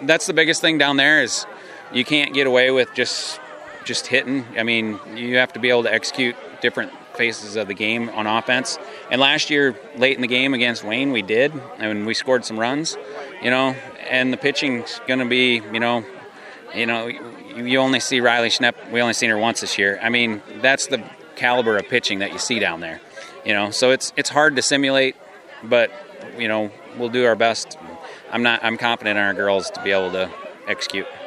that's the biggest thing down there is you can't get away with just hitting. I mean, you have to be able to execute different phases of the game on offense. And last year, late in the game against Wayne, we did, and we scored some runs, and the pitching's going to be, you only see Riley Schnepp. We only seen her once this year. I mean, that's the caliber of pitching that you see down there, so it's hard to simulate, but, we'll do our best. I'm confident in our girls to be able to execute.